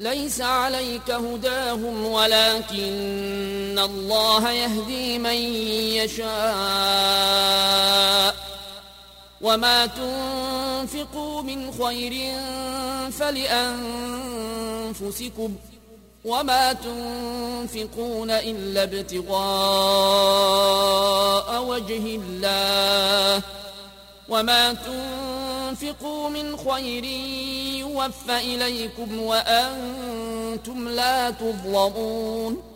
ليس عليك هداهم ولكن الله يهدي من يشاء وما تنفقوا من خير فلأنفسكم وما تنفقون إلا ابتغاء وجه الله وما تنفقوا من خير يوفى إليكم وأنتم لا تظلمون